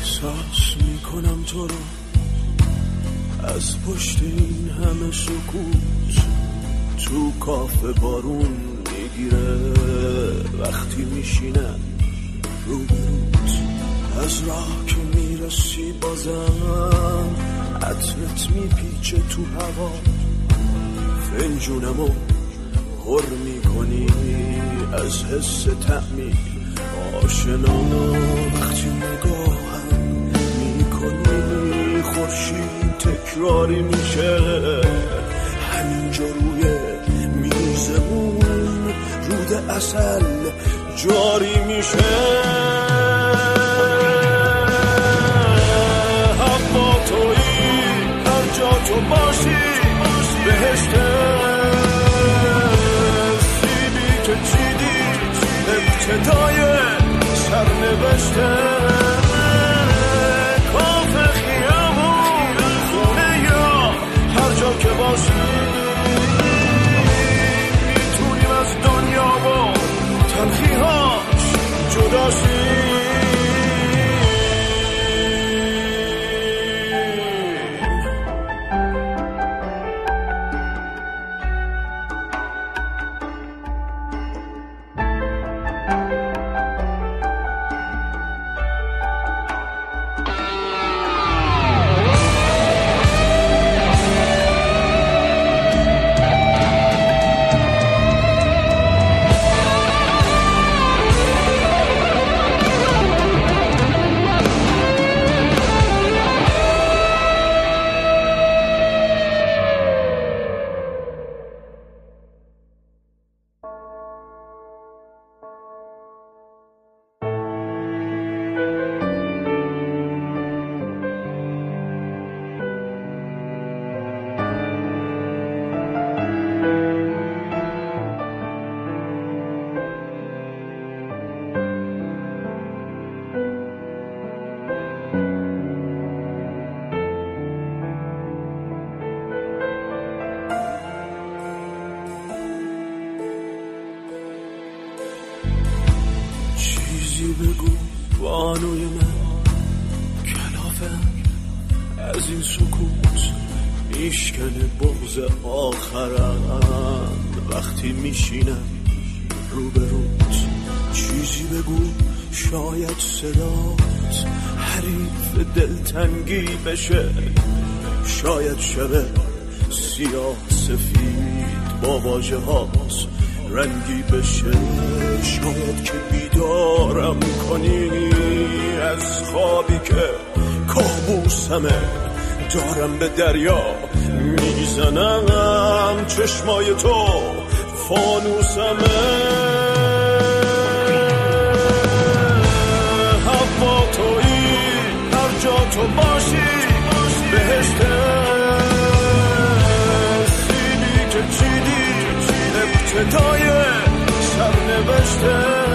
احساس میکنم تو رو از پشت این همه سکوت، تو کافه بارون میگیره وقتی میشینم روبروت، از راه که میرسی بازم عطرت میپیچه تو هوا، فنجونمو پر میکنی از حس تعمی آشنا، وقتی نگاهم میکنی خورشید تکراری میشه همینجا روی میزمون، رود عسل جاری میشه، هوا تویی هر جا تو باشی بهشته، سیبی که چیدی ابتدای سرنوشته، کافه خیابون خونه یا هر جا که باشی میتونیم از دنیا و تلخی‌هاش جدا شیم. چیزی بگو بانوی من، کلافم از این سکوت میشکنه بغض آخرم وقتی میشینم روبروت، چیزی بگو شاید صدات حریف دلتنگی بشه، شاید شبه سیاه سفید با واژه هات رنگی بشه، شاید که بیدارم کنی از خوابی که کابوسمه، دارم به دریا میزنم چشمای تو فانوسمه، هوا تویی هر جا تو باشی بهشته، سیبی که چیدی ابتدای سرنوشته،